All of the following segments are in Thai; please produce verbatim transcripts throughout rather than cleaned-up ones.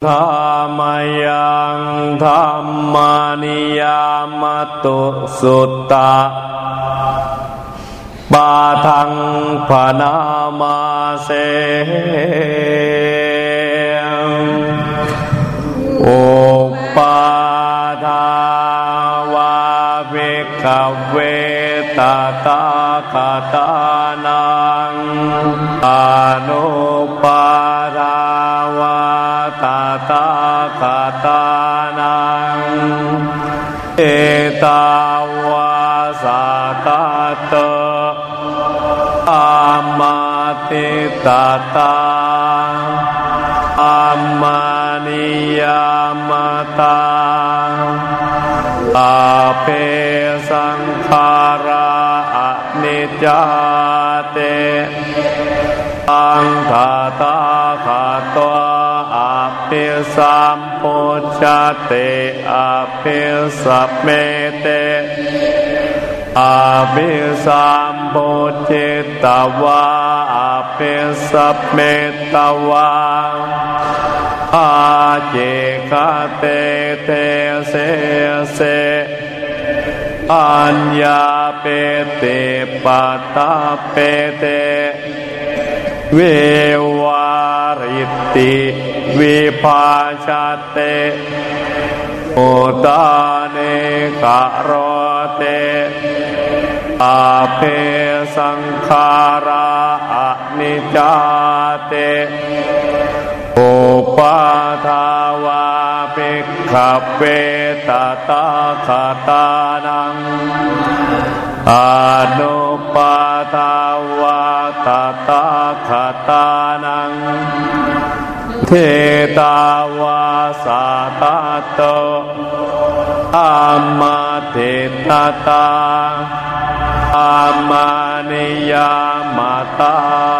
ธัมมังยังธัมมานิยามตุสุตตะปาทังภนามาเสโอปาทาวาภิกขเวตตาคตานังอนุปาทาวาตตาคตานังเอตาวาสัตตะอามาติตตาอามานิยามตาอาเปสังขาราอนิจจาเตอังคาตาคาตัวอาภิสัมพุชฌะเตอาภิสัพเมเตอาภิสัมพุจิตวาอาภิสัพเมตวาอาเจกเตเตเสเสอัญญาเปเตปัตตาเปเตเววาริติวิภาชเตโอตาเนกะโรเตอาเพสังขาราอนิจจาเตโอปาทาวาภิกขเวตตาคตานังอนุปาทาวาตตาคตานังเทตาวาสัตตะอามาเทตตาอามานิยามตา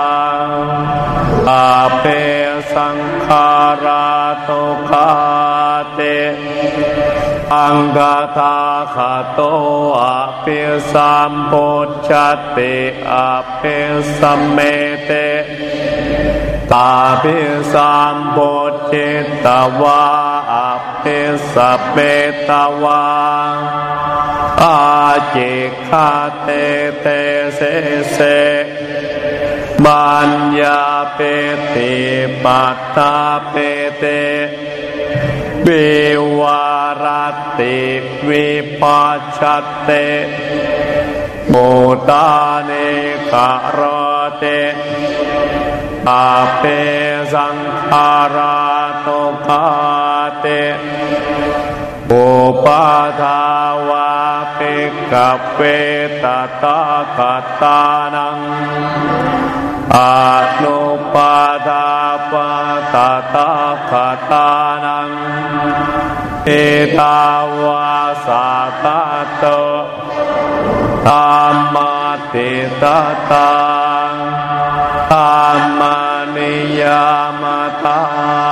อาเปสังขาราตุขาเตอังคาตาคาโตอาเปสัมพุชฌะเตอาเปสัมเมเตตาภิสัมพุจิตวาอาภิสัพเมตวาอาเจคเตเตเสเสมัญญาเปติปัตตาเปเตเบวารติวิปัสสเตโมตาเนกะโรเตอาเปสังขาราตุขาเตโอปาทาวาภิกขเวตตาคตานังอานุปาทาวาตตาคตานังเอตาวาสัตตะอามาติตตาอามานิยามตา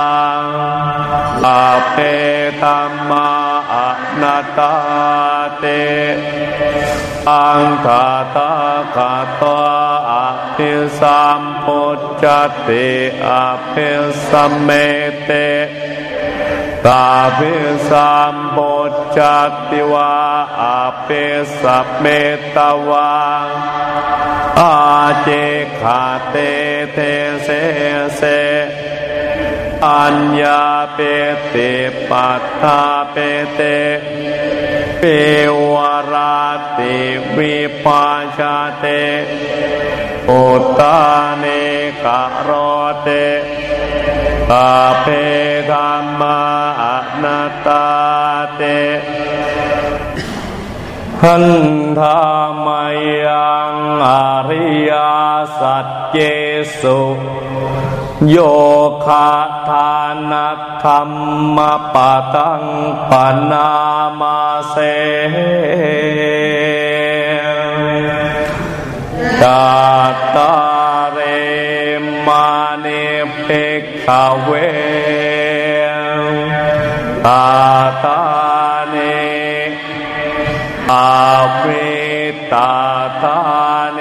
อาเปธัมมาอนัตตาเตอังคาตาคาตัวอาภิสัมพุชฌะเตอาภิสัมเมเตตาภิสัมพุชฌะติวาอาภิสัพเมตวาอาเจคเตเทเสเสอัญญาเปติปัตตาเปเตเปวารติวิภาชเตโอตาเนกะโรเตอาเพธัมมาอนัตตาเตหันธามัยยังอริยสัจเจสุโยคะทานัตธัมมปะตังปนามาเสตัตตาเรมานิภิกขเวตตาเนอาวิตตาเน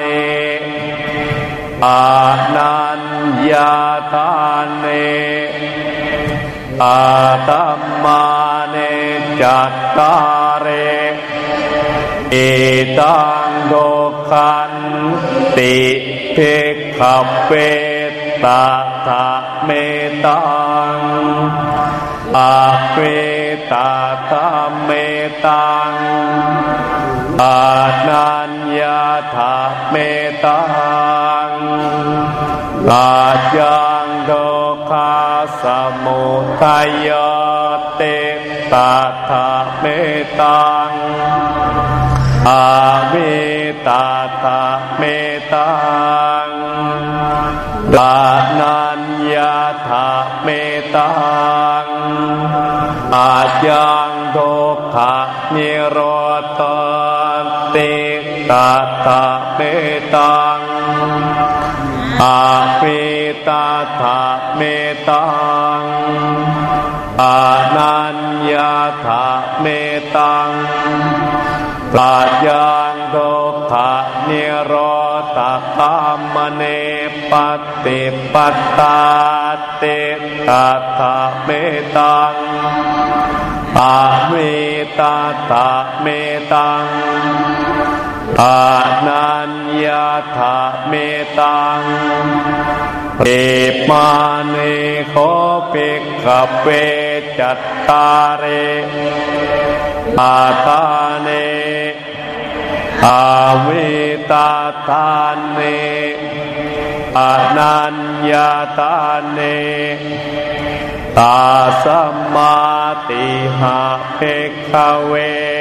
อานัญญาตาเนอาตัมมาเนจัตตาเรอิตังทุกขันติภิกขเวตถาเมตังอะเวตถาเมตังอานัญญาถาเมตังอายังทุกขาสมุทัยเตตถาเมตังอาวิตถาเมตังอานัญญาถาเมตังอายังทุกขนิโรธติตถาเมตังอาวิตถาเมตังอานัญญาถาเมตังอายังทุกขนิโรธคามเนปฏิปัตตาติตถาเมตังอาวิตถาเมตังอานัญญาถาเมตังเอมาเนโคภิกขเวจัตตาเรอาตาเนอาวิตถาเนอานัญญาถาเนตาสัมมาติหะภิกขเว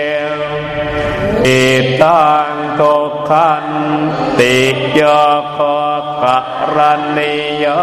อิตังทุกขันติยะโคกะรันนิยะ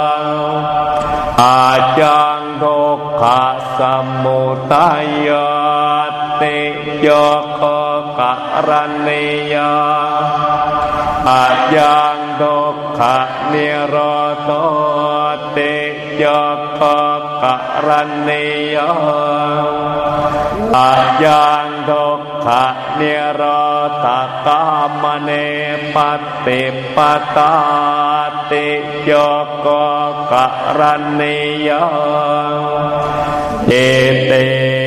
อาจังทุกขสมุทัยติยะโคกะรันนิยะอาจังทุกขนิโรธติยะโคกะรันนิยะอายังทุกขนิโรธคามเนปฏิปัตตาติโยโกกะรันนิยะเอเต